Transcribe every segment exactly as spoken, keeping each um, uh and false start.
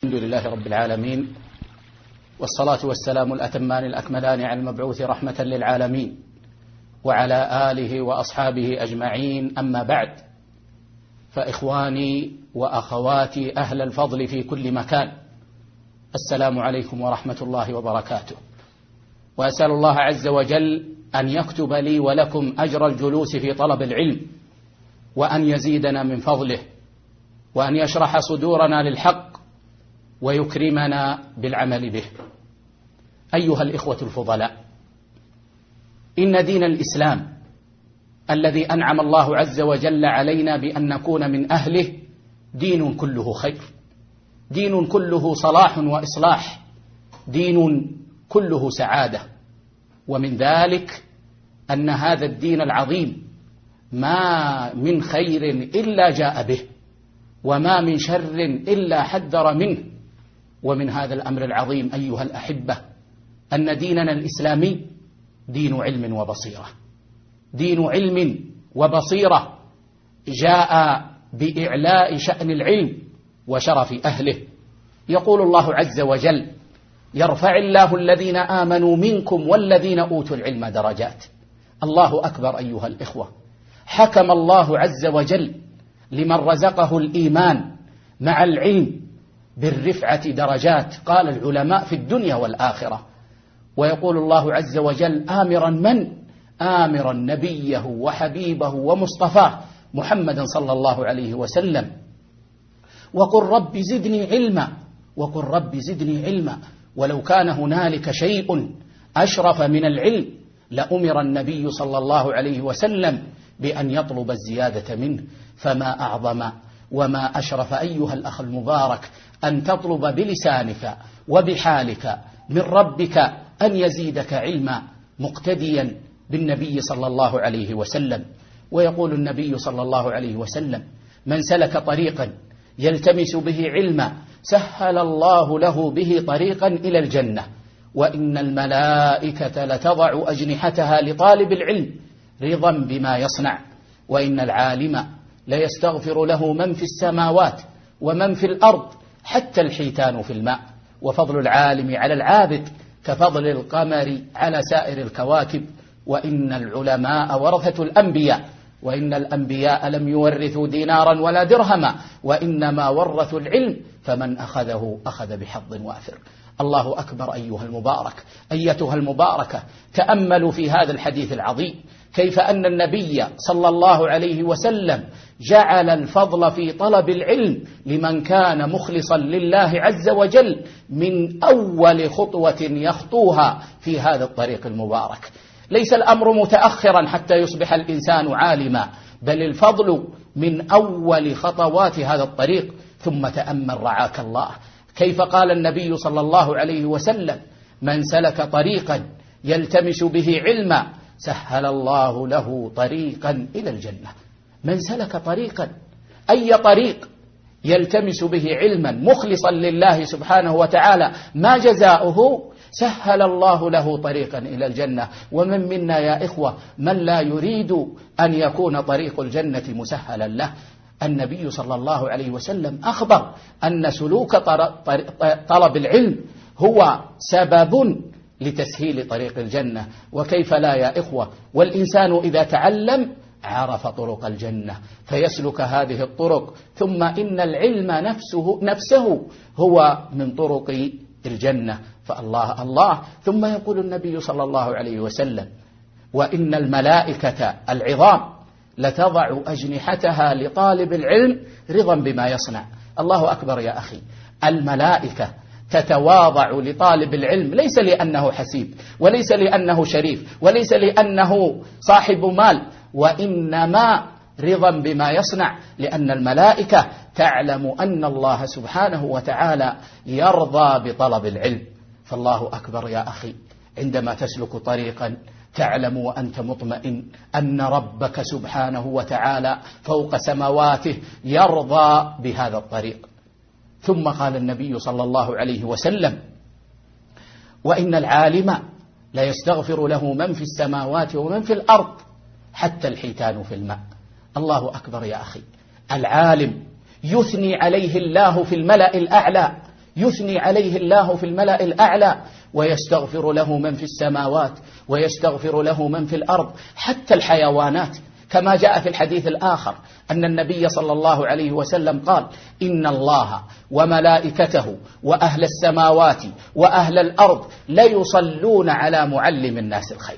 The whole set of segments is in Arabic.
الحمد لله رب العالمين، والصلاة والسلام الأتمان الأكملان على المبعوث رحمة للعالمين وعلى آله وأصحابه أجمعين. أما بعد، فإخواني وأخواتي أهل الفضل في كل مكان، السلام عليكم ورحمة الله وبركاته. وأسأل الله عز وجل أن يكتب لي ولكم أجر الجلوس في طلب العلم، وأن يزيدنا من فضله، وأن يشرح صدورنا للحق، ويكرمنا بالعمل به. أيها الإخوة الفضلاء، إن دين الإسلام الذي أنعم الله عز وجل علينا بأن نكون من أهله دين كله خير، دين كله صلاح وإصلاح، دين كله سعادة. ومن ذلك أن هذا الدين العظيم ما من خير إلا جاء به، وما من شر إلا حذر منه. ومن هذا الأمر العظيم أيها الأحبة أن ديننا الإسلامي دين علم وبصيرة، دين علم وبصيرة، جاء بإعلاء شأن العلم وشرف أهله. يقول الله عز وجل: يرفع الله الذين آمنوا منكم والذين أوتوا العلم درجات. الله أكبر أيها الإخوة. حكم الله عز وجل لمن رزقه الإيمان مع العلم بالرفعة درجات، قال العلماء في الدنيا والآخرة. ويقول الله عز وجل آمرا من؟ آمرا نبيه وحبيبه ومصطفاه محمدا صلى الله عليه وسلم: وقل رب زدني علما، وقل رب زدني علما. ولو كان هنالك شيء أشرف من العلم لأمر النبي صلى الله عليه وسلم بأن يطلب الزيادة منه. فما أعظم وما أشرف أيها الأخ المبارك أن تطلب بلسانك وبحالك من ربك أن يزيدك علما، مقتديا بالنبي صلى الله عليه وسلم. ويقول النبي صلى الله عليه وسلم: من سلك طريقا يلتمس به علما سهل الله له به طريقا إلى الجنة، وإن الملائكة لتضع أجنحتها لطالب العلم رضا بما يصنع، وإن العالم ليستغفر له من في السماوات ومن في الأرض حتى الحيتان في الماء. وفضل العالم على العابد كفضل القمر على سائر الكواكب. وإن العلماء ورثة الأنبياء، وإن الأنبياء لم يورثوا دينارا ولا درهما، وإنما ورثوا العلم، فمن أخذه أخذ بحظ وافر. الله أكبر أيها المبارك، أيتها المباركة. تأملوا في هذا الحديث العظيم كيف أن النبي صلى الله عليه وسلم جعل الفضل في طلب العلم لمن كان مخلصا لله عز وجل من أول خطوة يخطوها في هذا الطريق المبارك. ليس الأمر متأخرا حتى يصبح الإنسان عالما، بل الفضل من أول خطوات هذا الطريق. ثم تأمل رعاك الله كيف قال النبي صلى الله عليه وسلم: من سلك طريقا يلتمس به علما سهل الله له طريقا إلى الجنة. من سلك طريقا، أي طريق يلتمس به علما مخلصا لله سبحانه وتعالى، ما جزاؤه؟ سهل الله له طريقا إلى الجنة. ومن منا يا إخوة من لا يريد أن يكون طريق الجنة مسهلا له؟ النبي صلى الله عليه وسلم أخبر أن سلوك طلب العلم هو سبب لتسهيل طريق الجنة. وكيف لا يا إخوة؟ والإنسان إذا تعلم عرف طرق الجنة فيسلك هذه الطرق، ثم إن العلم نفسه, نفسه هو من طرق الجنة. فالله الله. ثم يقول النبي صلى الله عليه وسلم: وإن الملائكة العظام لتضع أجنحتها لطالب العلم رضا بما يصنع. الله أكبر يا أخي. الملائكة تتواضع لطالب العلم، ليس لأنه حسيب، وليس لأنه شريف، وليس لأنه صاحب مال، وإنما رضا بما يصنع، لأن الملائكة تعلم أن الله سبحانه وتعالى يرضى بطلب العلم. فالله أكبر يا أخي. عندما تسلك طريقا تعلم وأنت مطمئن أن ربك سبحانه وتعالى فوق سماواته يرضى بهذا الطريق. ثم قال النبي صلى الله عليه وسلم: وإن العالم لا يستغفر له من في السماوات ومن في الأرض حتى الحيتان في الماء. الله أكبر يا أخي. العالم يثني عليه الله في الملأ الأعلى يثني عليه الله في الملأ الأعلى، ويستغفر له من في السماوات ويستغفر له من في الأرض، حتى الحيوانات، كما جاء في الحديث الآخر أن النبي صلى الله عليه وسلم قال: إن الله وملائكته وأهل السماوات وأهل الأرض ليصلون على معلم الناس الخير.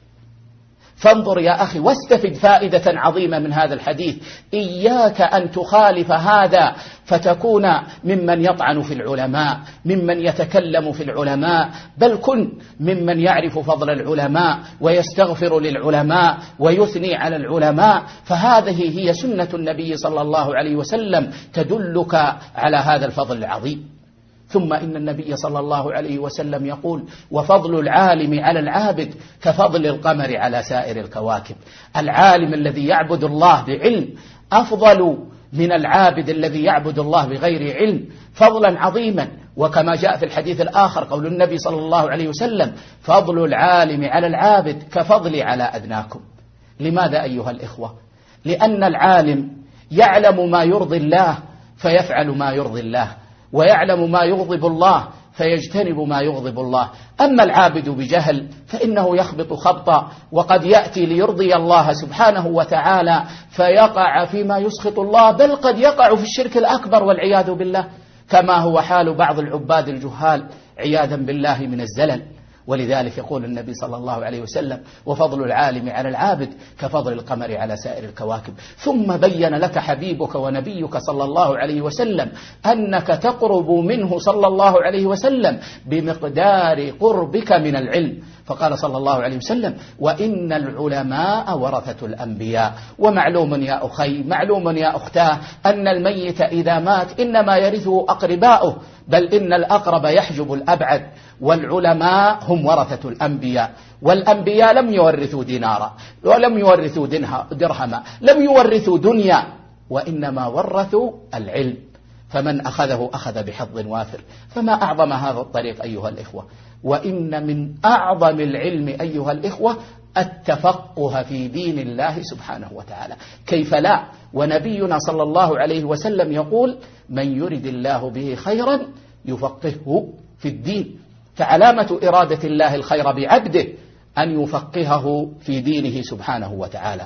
فانظر يا أخي واستفد فائدة عظيمة من هذا الحديث. إياك أن تخالف هذا فتكون ممن يطعن في العلماء، ممن يتكلم في العلماء، بل كن ممن يعرف فضل العلماء ويستغفر للعلماء ويثني على العلماء، فهذه هي سنة النبي صلى الله عليه وسلم تدلك على هذا الفضل العظيم. ثم إن النبي صلى الله عليه وسلم يقول: وفضل العالم على العابد كفضل القمر على سائر الكواكب. العالم الذي يعبد الله بعلم أفضل من العابد الذي يعبد الله بغير علم فضلا عظيما. وكما جاء في الحديث الآخر قول النبي صلى الله عليه وسلم: فضل العالم على العابد كفضلي على أدناكم. لماذا أيها الإخوة؟ لأن العالم يعلم ما يرضي الله فيفعل ما يرضي الله، ويعلم ما يغضب الله فيجتنب ما يغضب الله. أما العابد بجهل فإنه يخبط خبطا، وقد يأتي ليرضي الله سبحانه وتعالى فيقع فيما يسخط الله، بل قد يقع في الشرك الأكبر والعياذ بالله، كما هو حال بعض العباد الجهال عياذا بالله من الزلل. ولذلك يقول النبي صلى الله عليه وسلم: وفضل العالم على العابد كفضل القمر على سائر الكواكب. ثم بين لك حبيبك ونبيك صلى الله عليه وسلم أنك تقرب منه صلى الله عليه وسلم بمقدار قربك من العلم، فقال صلى الله عليه وسلم: وإن العلماء ورثة الأنبياء. ومعلوم يا أخي، معلوم يا أختاه، أن الميت إذا مات إنما يرثه أقرباؤه، بل إن الأقرب يحجب الأبعد، والعلماء هم ورثة الأنبياء. والأنبياء لم يورثوا دينارا ولم يورثوا درهما، لم يورثوا دنيا، وإنما ورثوا العلم، فمن أخذه أخذ بحظ وافر. فما أعظم هذا الطريق أيها الإخوة. وإن من أعظم العلم أيها الإخوة التفقه في دين الله سبحانه وتعالى، كيف لا؟ ونبينا صلى الله عليه وسلم يقول: من يرد الله به خيرا يفقهه في الدين. فعلامة إرادة الله الخير بعبده أن يفقهه في دينه سبحانه وتعالى.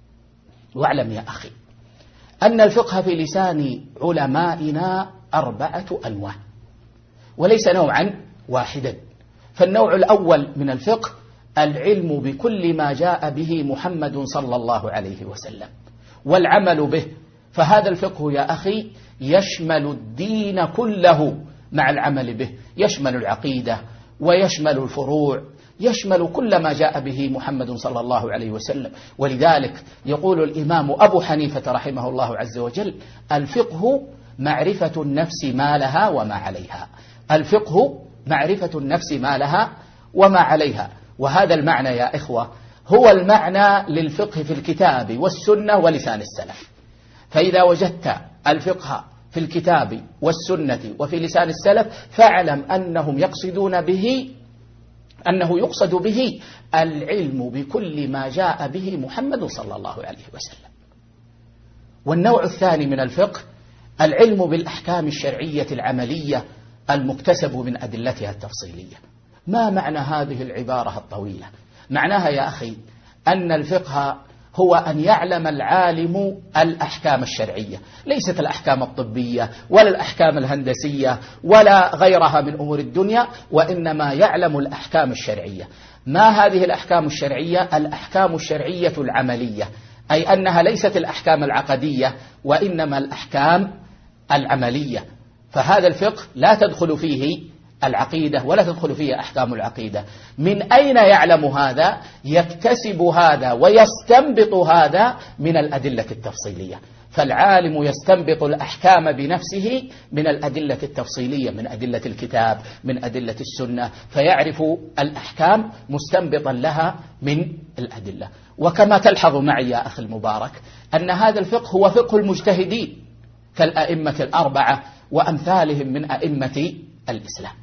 واعلم يا أخي أن الفقه في لسان علمائنا أربعة أنواع، وليس نوعا واحدا. فالنوع الأول من الفقه العلم بكل ما جاء به محمد صلى الله عليه وسلم والعمل به. فهذا الفقه يا أخي يشمل الدين كله مع العمل به، يشمل العقيدة ويشمل الفروع، يشمل كل ما جاء به محمد صلى الله عليه وسلم. ولذلك يقول الإمام أبو حنيفة رحمه الله عز وجل: الفقه معرفة النفس ما لها وما عليها. الفقه معرفة النفس ما لها وما عليها. وهذا المعنى يا إخوة هو المعنى للفقه في الكتاب والسنة ولسان السلف. فإذا وجدت الفقه في الكتاب والسنة وفي لسان السلف فاعلم أنهم يقصدون به أنه يقصد به العلم بكل ما جاء به محمد صلى الله عليه وسلم. والنوع الثاني من الفقه العلم بالأحكام الشرعية العملية المكتسب من أدلتها التفصيلية. ما معنى هذه العبارة الطويلة؟ معناها يا أخي أن الفقه هو أن يعلم العالم الأحكام الشرعية، ليست الأحكام الطبية ولا الأحكام الهندسية ولا غيرها من أمور الدنيا، وإنما يعلم الأحكام الشرعية. ما هذه الأحكام الشرعية؟ الأحكام الشرعية العملية، أي أنها ليست الأحكام العقدية وإنما الأحكام العملية. فهذا الفقه لا تدخل فيه العقيدة ولا تدخل فيه أحكام العقيدة. من أين يعلم هذا؟ يكتسب هذا ويستنبط هذا من الأدلة التفصيلية. فالعالم يستنبط الأحكام بنفسه من الأدلة التفصيلية، من أدلة الكتاب، من أدلة السنة، فيعرف الأحكام مستنبطا لها من الأدلة. وكما تلحظ معي يا أخي المبارك أن هذا الفقه هو فقه المجتهدين كالأئمة الأربعة وأمثالهم من أئمة الإسلام.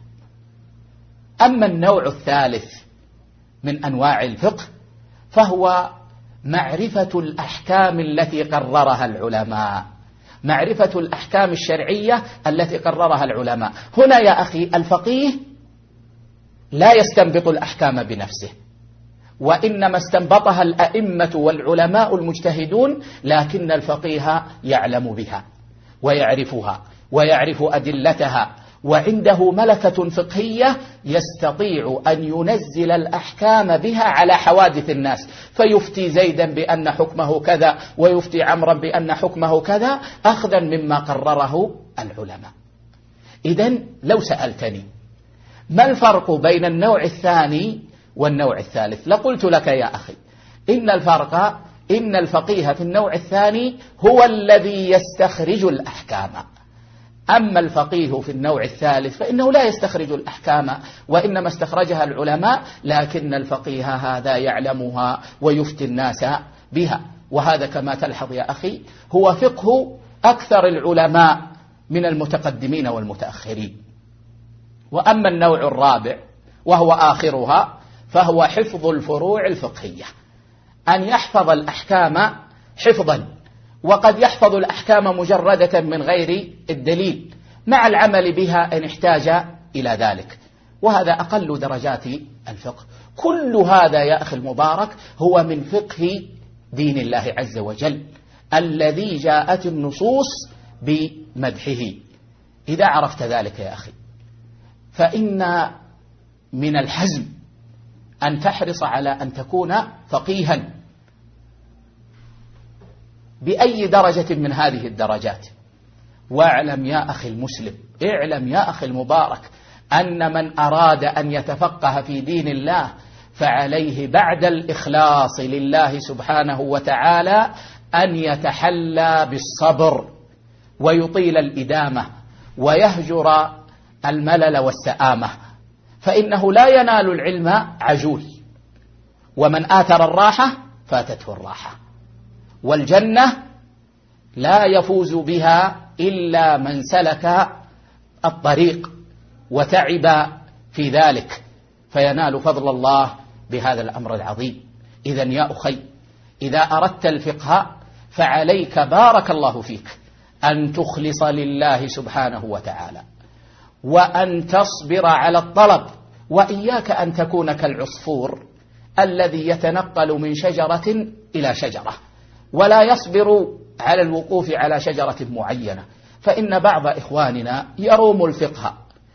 أما النوع الثالث من أنواع الفقه فهو معرفة الأحكام التي قررها العلماء معرفة الأحكام الشرعية التي قررها العلماء. هنا يا أخي الفقيه لا يستنبط الأحكام بنفسه، وإنما استنبطها الأئمة والعلماء المجتهدون، لكن الفقيه يعلم بها ويعرفها ويعرف أدلتها، وعنده ملكة فقهية يستطيع أن ينزل الأحكام بها على حوادث الناس، فيفتي زيدا بأن حكمه كذا ويفتي عمرا بأن حكمه كذا، أخذا مما قرره العلماء. إذن لو سألتني ما الفرق بين النوع الثاني والنوع الثالث، لقلت لك يا أخي إن الفرق إن الفقيه في النوع الثاني هو الذي يستخرج الأحكام، أما الفقيه في النوع الثالث فإنه لا يستخرج الأحكام، وإنما استخرجها العلماء، لكن الفقيه هذا يعلمها ويفتي الناس بها. وهذا كما تلحظ يا أخي هو فقه أكثر العلماء من المتقدمين والمتأخرين. وأما النوع الرابع وهو آخرها فهو حفظ الفروع الفقهية، أن يحفظ الأحكام حفظا، وقد يحفظ الأحكام مجردة من غير الدليل مع العمل بها إن احتاج إلى ذلك، وهذا أقل درجات الفقه. كل هذا يا أخي المبارك هو من فقه دين الله عز وجل الذي جاءت النصوص بمدحه. إذا عرفت ذلك يا أخي فإن من الحزم أن تحرص على أن تكون فقيها بأي درجة من هذه الدرجات. واعلم يا أخي المسلم، اعلم يا أخي المبارك أن من أراد أن يتفقه في دين الله فعليه بعد الإخلاص لله سبحانه وتعالى أن يتحلى بالصبر ويطيل الإدامة ويهجر الملل والسآمة، فإنه لا ينال العلم عجول، ومن آثر الراحة فاتته الراحة، والجنة لا يفوز بها إلا من سلك الطريق وتعب في ذلك فينال فضل الله بهذا الأمر العظيم. إذن يا أخي إذا أردت الفقه فعليك بارك الله فيك أن تخلص لله سبحانه وتعالى، وأن تصبر على الطلب، وإياك أن تكون كالعصفور الذي يتنقل من شجرة إلى شجرة ولا يصبر على الوقوف على شجرة معينة. فإن بعض إخواننا يروم الفقه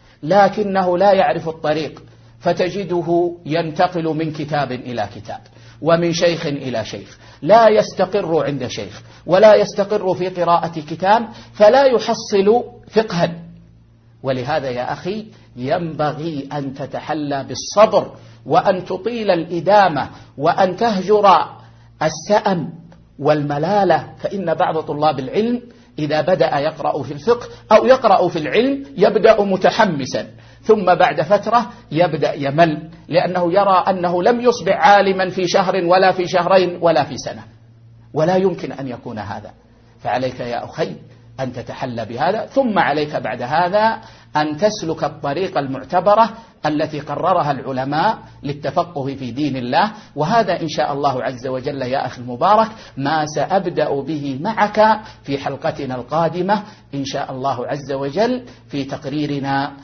لكنه لا يعرف الطريق، فتجده ينتقل من كتاب إلى كتاب ومن شيخ إلى شيخ، لا يستقر عند شيخ ولا يستقر في قراءة كتاب، فلا يحصل فقها. ولهذا يا أخي ينبغي أن تتحلى بالصبر وأن تطيل الإدامة وأن تهجر السأم والملالة. فإن بعض طلاب العلم إذا بدأ يقرأ في الفقه أو يقرأ في العلم يبدأ متحمسا، ثم بعد فترة يبدأ يمل، لأنه يرى أنه لم يصبح عالما في شهر ولا في شهرين ولا في سنة، ولا يمكن أن يكون هذا. فعليك يا أخي أن تتحلى بهذا، ثم عليك بعد هذا أن تسلك الطريقة المعتبرة التي قررها العلماء للتفقه في دين الله. وهذا إن شاء الله عز وجل يا أخي المبارك ما سأبدأ به معك في حلقتنا القادمة إن شاء الله عز وجل في تقريرنا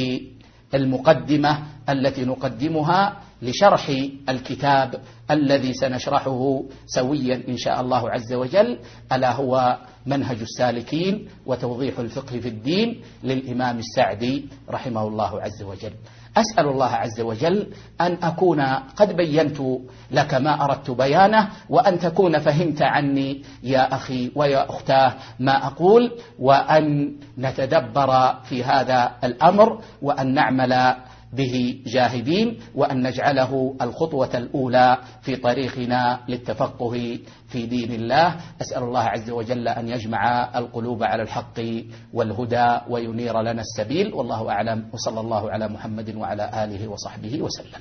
للمقدمة التي نقدمها لشرح الكتاب الذي سنشرحه سويا إن شاء الله عز وجل، ألا هو منهج السالكين وتوضيح الفقه في الدين للإمام السعدي رحمه الله عز وجل. أسأل الله عز وجل أن أكون قد بينت لك ما أردت بيانه، وأن تكون فهمت عني يا أخي ويا أختاه ما أقول، وأن نتدبر في هذا الأمر وأن نعمل به جاهدين، وأن نجعله الخطوة الأولى في طريقنا للتفقه في دين الله. أسأل الله عز وجل أن يجمع القلوب على الحق والهدى وينير لنا السبيل، والله أعلم، وصلى الله على محمد وعلى آله وصحبه وسلم.